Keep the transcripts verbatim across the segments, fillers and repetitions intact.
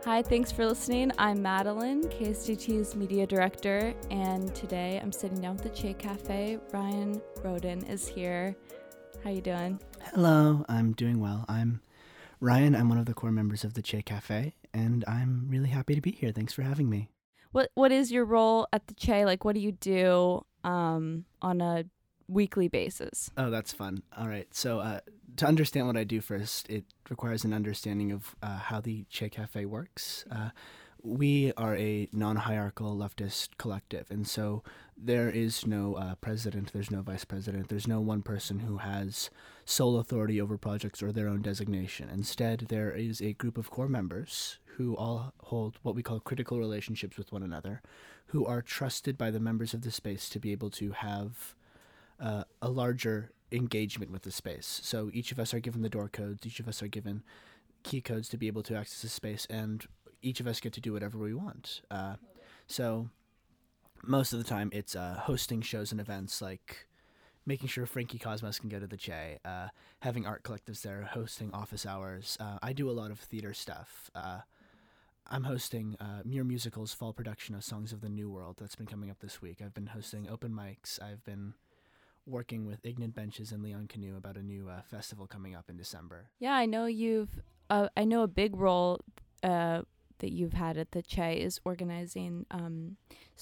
Hi, thanks for listening. I'm Madeline, K S D T's media director, and today I'm sitting down with the Che Cafe. Ryan Roden is here. How you doing? Hello, I'm doing well. I'm Ryan. I'm one of the core members of the Che Cafe, and I'm really happy to be here. Thanks for having me. What What is your role at the Che? Like, what do you do um, on a weekly basis? Oh, that's fun. All right. So uh, to understand what I do first, it requires an understanding of uh, how the Che Cafe works. Uh, we are a non-hierarchical leftist collective, and so there is no uh, president, there's no vice president, there's no one person who has sole authority over projects or their own designation. Instead, there is a group of core members who all hold what we call critical relationships with one another, who are trusted by the members of the space to be able to have uh, a larger engagement with the space. So each of us are given the door codes, each of us are given key codes to be able to access the space, and each of us get to do whatever we want. Uh, so most of the time it's uh, hosting shows and events, like making sure Frankie Cosmos can go to the Che, uh, having art collectives there, hosting office hours. Uh, I do a lot of theater stuff. Uh, I'm hosting uh, Muir Musical's fall production of Songs of the New World that's been coming up this week. I've been hosting open mics. I've been working with Ignat Benches and Leon Canoe about a new uh, festival coming up in December. Yeah, I know you've. Uh, I know a big role uh, that you've had at the Che is organizing um,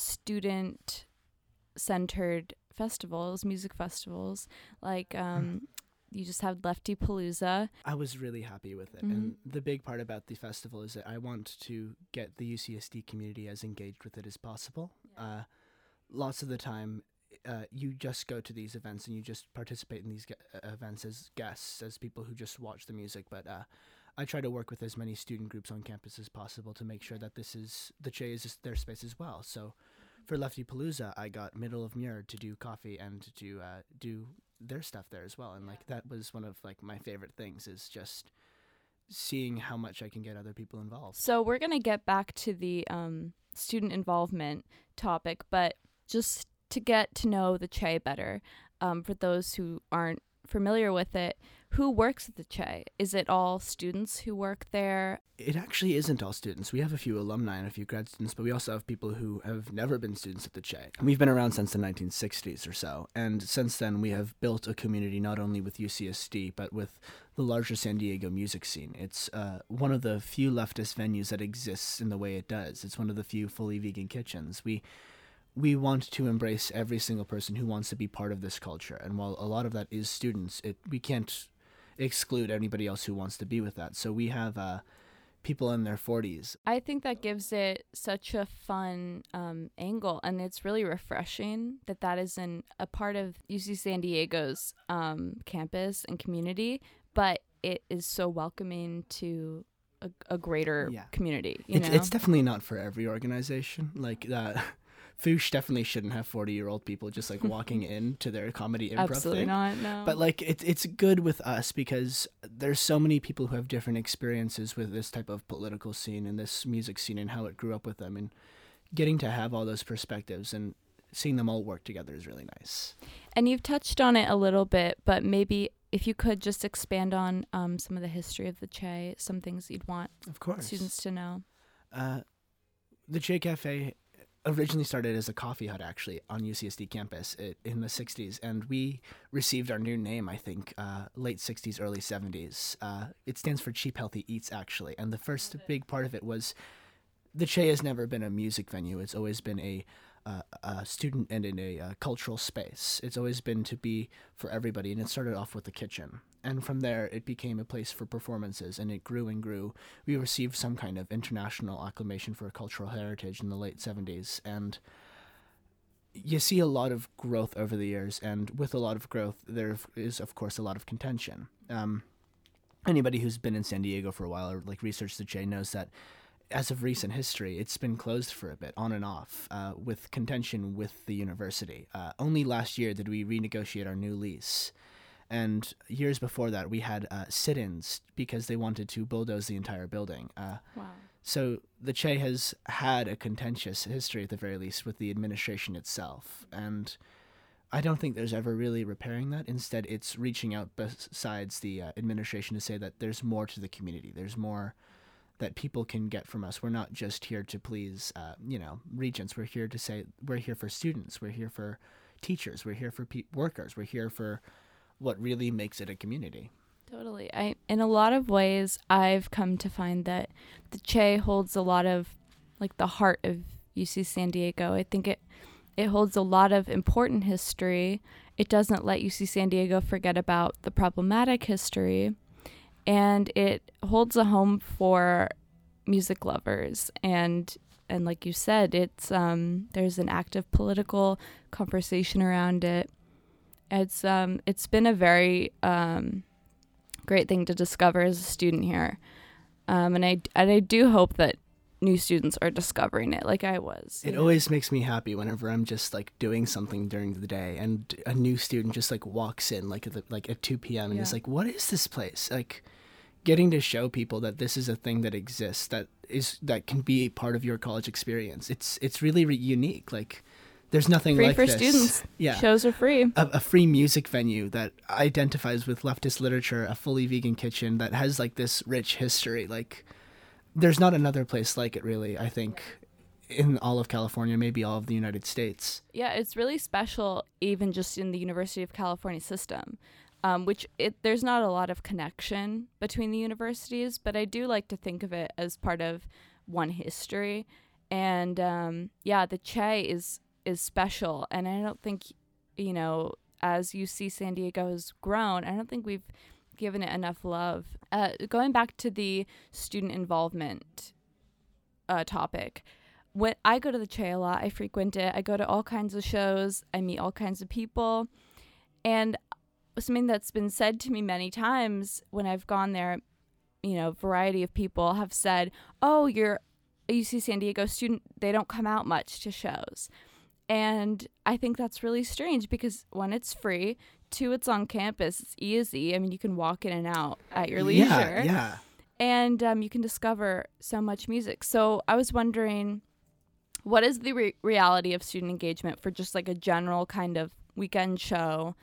student-centered festivals, music festivals. Like um, you just had Lefty Palooza. I was really happy with it. Mm-hmm. And the big part about the festival is that I want to get the U C S D community as engaged with it as possible. Yeah. Uh, lots of the time, uh, you just go to these events and you just participate in these ge- events as guests, as people who just watch the music. But uh, I try to work with as many student groups on campus as possible to make sure that this is, the Che is just their space as well. So for Lefty Palooza, I got Middle of Muir to do coffee and to uh, do their stuff there as well. And like that was one of like my favorite things, is just seeing how much I can get other people involved. So we're going to get back to the um, student involvement topic, but just to get to know the Che better, um, for those who aren't familiar with it, who works at the Che? Is it all students who work there? It actually isn't all students. We have a few alumni and a few grad students, but we also have people who have never been students at the Che. And we've been around since the nineteen sixties or so, and since then we have built a community not only with U C S D, but with the larger San Diego music scene. It's uh, one of the few leftist venues that exists in the way it does. It's one of the few fully vegan kitchens. We We want to embrace every single person who wants to be part of this culture, and while a lot of that is students, it we can't exclude anybody else who wants to be with that. So we have uh, people in their forties. I think that gives it such a fun um, angle, and it's really refreshing that that isn't a part of U C San Diego's um, campus and community, but it is so welcoming to a, a greater Yeah. community. You It's, know? it's definitely not for every organization. Like uh, Foosh definitely shouldn't have forty-year-old people just like walking into their comedy improv Absolutely thing. not, no. But like it's it's good with us because there's so many people who have different experiences with this type of political scene and this music scene and how it grew up with them, and getting to have all those perspectives and seeing them all work together is really nice. And you've touched on it a little bit, but maybe if you could just expand on um, some of the history of the Che, some things you'd want Of course. students to know. Uh, the Che Cafe originally started as a coffee hut, actually, on U C S D campus it, in the sixties, and we received our new name, I think, uh, late sixties, early seventies. Uh, it stands for Cheap Healthy Eats, actually, and the first big part of it was the Che has never been a music venue. It's always been a uh, a student and in a uh, cultural space. It's always been to be for everybody, and it started off with the kitchen. And from there, it became a place for performances, and it grew and grew. We received some kind of international acclamation for cultural heritage in the late seventies, and you see a lot of growth over the years, and with a lot of growth, there is, of course, a lot of contention. Um, anybody who's been in San Diego for a while or like researched the Che knows that as of recent history, it's been closed for a bit, on and off, uh, with contention with the university. Uh, only last year did we renegotiate our new lease. And years before that, we had uh, sit-ins because they wanted to bulldoze the entire building. Uh, Wow. So the Che has had a contentious history, at the very least, with the administration itself. And I don't think there's ever really repairing that. Instead, it's reaching out besides the uh, administration to say that there's more to the community. There's more that people can get from us. We're not just here to please, uh, you know, regents. We're here to say we're here for students. We're here for teachers. We're here for pe- workers. We're here for what really makes it a community. Totally. I in a lot of ways, I've come to find that the Che holds a lot of, like, the heart of U C San Diego. I think it it holds a lot of important history. It doesn't let U C San Diego forget about the problematic history, and it holds a home for music lovers. And and like you said, it's um there's an active political conversation around it. It's um it's been a very um great thing to discover as a student here, um, and I and I do hope that new students are discovering it like I was. It know? always makes me happy whenever I'm just like doing something during the day and a new student just like walks in like at the, like at two p.m. and Yeah. is like, "What is this place?" Like, getting to show people that this is a thing that exists, that is that can be part of your college experience. It's it's really re- unique. Like, there's nothing Free like for this. students. Yeah. Shows are free. A, a free music venue that identifies with leftist literature, a fully vegan kitchen that has like this rich history. Like, there's not another place like it, really, I think, in all of California, maybe all of the United States. Yeah, it's really special, even just in the University of California system, um, which it there's not a lot of connection between the universities, but I do like to think of it as part of one history. And um, yeah, the Che is is special, and I don't think, you know, as U C San Diego has grown, I don't think we've given it enough love. Uh, going back to the student involvement uh, topic, when I go to the Che a lot, I frequent it. I go to all kinds of shows. I meet all kinds of people. And something that's been said to me many times when I've gone there, you know, a variety of people have said, "Oh, you're a U C San Diego student. They don't come out much to shows." And I think that's really strange because, one, it's free. Two, it's on campus. It's easy. I mean, you can walk in and out at your leisure. Yeah, yeah. And um, you can discover so much music. So I was wondering, what is the re- reality of student engagement for just like a general kind of weekend show?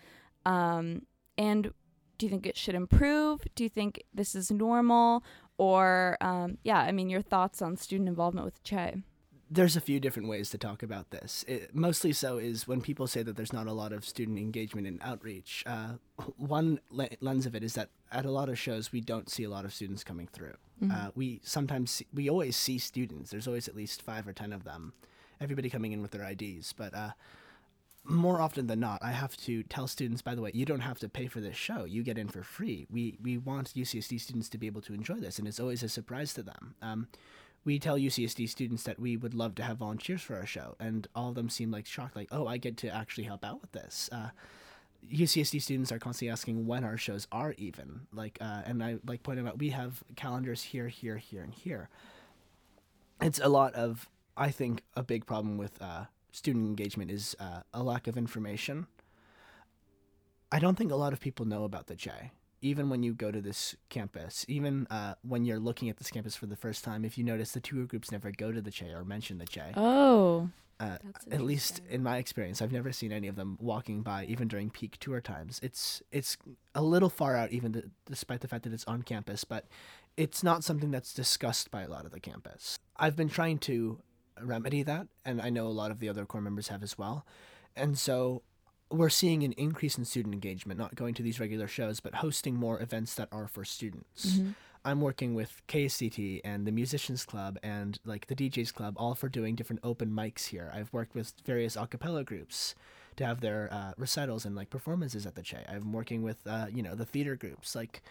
Um, and do you think it should improve? Do you think this is normal? Or, um, yeah, I mean, your thoughts on student involvement with Che? There's a few different ways to talk about this. It, mostly so is when people say that there's not a lot of student engagement and outreach. Uh, one le- lens of it is that at a lot of shows, we don't see a lot of students coming through. Mm-hmm. Uh, we sometimes, see, we always see students. There's always at least five or ten of them, everybody coming in with their I Ds. But uh, more often than not, I have to tell students, by the way, you don't have to pay for this show. You get in for free. We, we want U C S D students to be able to enjoy this, and it's always a surprise to them. Um, We tell U C S D students that we would love to have volunteers for our show, and all of them seem like shocked, like, oh, I get to actually help out with this. Uh, U C S D students are constantly asking when our shows are even, like, uh, and I like pointing out we have calendars here, here, here, and here. It's a lot of, I think, a big problem with uh, student engagement is uh, a lack of information. I don't think a lot of people know about the Che. Even when you go to this campus, even uh, when you're looking at this campus for the first time, if you notice, the tour groups never go to the Che or mention the Che. Oh, uh, at least in my experience, I've never seen any of them walking by, even during peak tour times. It's it's a little far out, even th- despite the fact that it's on campus, but it's not something that's discussed by a lot of the campus. I've been trying to remedy that, and I know a lot of the other core members have as well. And so we're seeing an increase in student engagement, not going to these regular shows, but hosting more events that are for students. Mm-hmm. I'm working with K S C T and the Musicians Club and like the D Js Club, all for doing different open mics here. I've worked with various a cappella groups to have their uh, recitals and like performances at the Che. I'm working with, uh, you know, the theater groups. Like,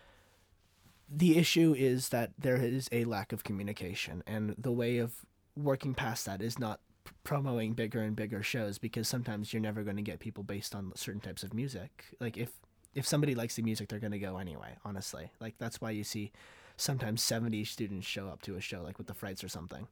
the issue is that there is a lack of communication, and the way of working past that is not promoting bigger and bigger shows, because sometimes you're never going to get people based on certain types of music. Like, if if somebody likes the music, they're going to go anyway, honestly. Like, that's why you see sometimes seventy students show up to a show, like with the Frights or something.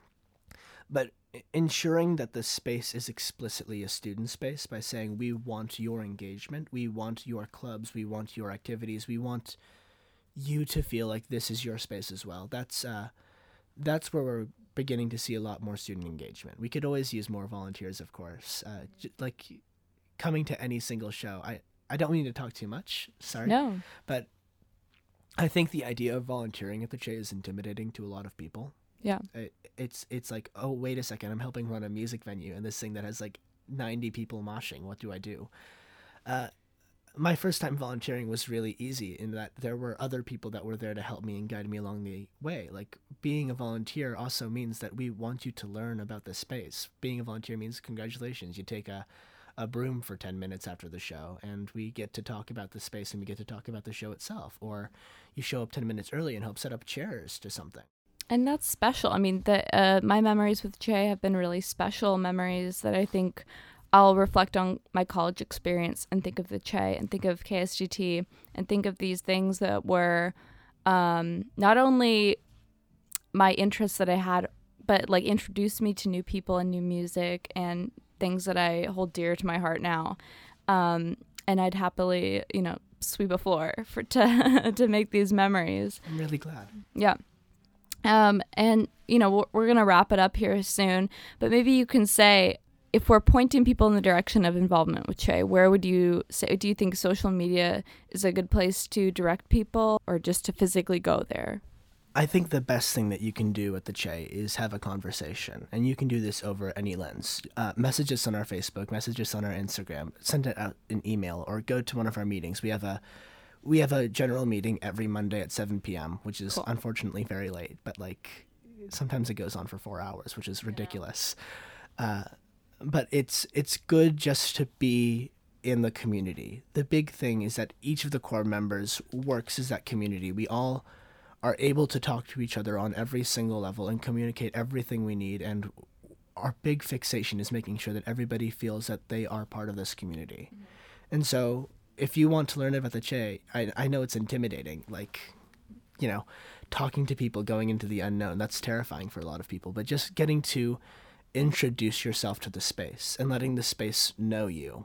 But ensuring that the space is explicitly a student space by saying, we want your engagement, we want your clubs, we want your activities, we want you to feel like this is your space as well. That's uh, that's where we're beginning to see a lot more student engagement. We could always use more volunteers, of course. Uh, j- like coming to any single show. I, I don't mean to talk too much, sorry. No. But I think the idea of volunteering at the Che is intimidating to a lot of people. Yeah. It, it's it's like, oh, wait a second, I'm helping run a music venue and this thing that has like ninety people moshing. What do I do? Uh, my first time volunteering was really easy in that there were other people that were there to help me and guide me along the way. Like, being a volunteer also means that we want you to learn about the space. Being a volunteer means congratulations. You take a, a broom for ten minutes after the show, and we get to talk about the space and we get to talk about the show itself. Or you show up ten minutes early and help set up chairs to something. And that's special. I mean, the uh, my memories with Che have been really special memories that I think I'll reflect on my college experience and think of the Che and think of K S G T and think of these things that were um, not only my interests that I had, but like introduced me to new people and new music and things that I hold dear to my heart now. Um, and I'd happily, you know, sweep a floor for to to make these memories. I'm really glad. Yeah. Um, and, you know, we're, we're going to wrap it up here soon, but maybe you can say, if we're pointing people in the direction of involvement with Che, where would you say, do you think social media is a good place to direct people or just to physically go there? I think the best thing that you can do at the Che is have a conversation, and you can do this over any lens. Uh, message us on our Facebook, message us on our Instagram, send it out an email, or go to one of our meetings. We have a we have a general meeting every Monday at seven p.m., which is cool. Unfortunately very late, but like sometimes it goes on for four hours, which is ridiculous. Yeah. Uh, but it's it's good just to be in the community. The big thing is that each of the core members works as that community. We all are able to talk to each other on every single level and communicate everything we need, and our big fixation is making sure that everybody feels that they are part of this community. Mm-hmm. And so if you want to learn about the Che, I, I know it's intimidating, like, you know, talking to people, going into the unknown, that's terrifying for a lot of people, but just getting to introduce yourself to the space and letting the space know you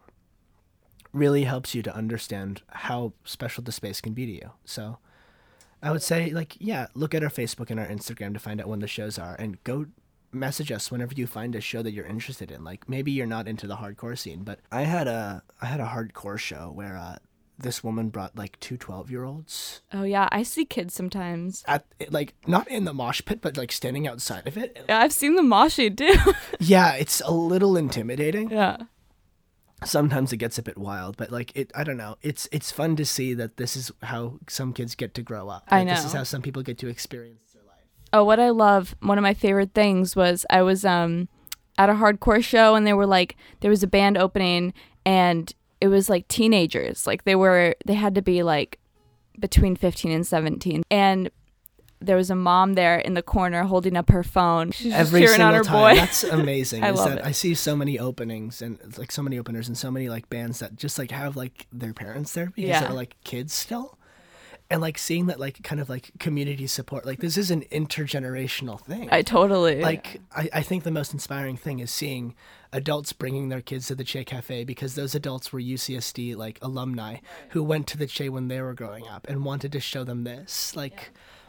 really helps you to understand how special the space can be to you. So I would say, like, yeah, look at our Facebook and our Instagram to find out when the shows are, and go message us whenever you find a show that you're interested in. Like, maybe you're not into the hardcore scene, but I had a I had a hardcore show where uh, this woman brought like two twelve-year-olds. Oh yeah, I see kids sometimes. At like not in the mosh pit, but like standing outside of it. Yeah, I've seen the moshing too. Yeah, it's a little intimidating. Yeah. Sometimes it gets a bit wild, but like it, I don't know. It's it's fun to see that this is how some kids get to grow up. I Like, know. This is how some people get to experience their life. Oh, what I love, one of my favorite things was I was um at a hardcore show, and they were like, there was a band opening, and it was like teenagers. Like they were, they had to be like between fifteen and seventeen. And there was a mom there in the corner holding up her phone. She's just Every cheering single on her time. boy. That's amazing. I is love that it. I see so many openings and like so many openers and so many like bands that just like have like their parents there because Yeah. they're like kids still. And like seeing that like kind of like community support, like this is an intergenerational thing. I totally. Like, I, I think the most inspiring thing is seeing adults bringing their kids to the Che Cafe, because those adults were U C S D, like, alumni who went to the Che when they were growing up and wanted to show them this. Like,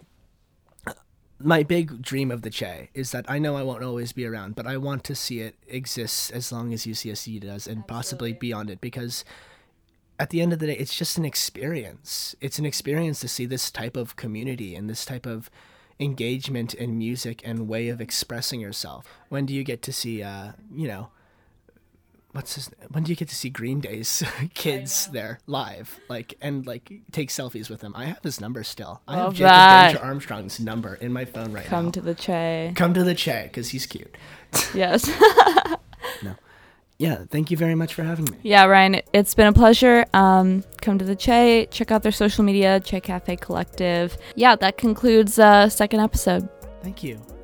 my big dream of the Che is that I know I won't always be around, but I want to see it exist as long as U C S D does, and possibly beyond it, because at the end of the day, it's just an experience. It's an experience to see this type of community and this type of engagement in music and way of expressing yourself. When do you get to see, uh, you know, what's his, when do you get to see Green Day's kids there live, like, and like take selfies with them? I have his number still. I have Love Jacob that. Danger Armstrong's number in my phone right Come now. to the Che. Come to the Che, because he's cute. Yes. No. Yeah, thank you very much for having me. Yeah, Ryan, it's been a pleasure. Um, come to the Che, check out their social media, Che Cafe Collective. Yeah, that concludes uh second episode. Thank you.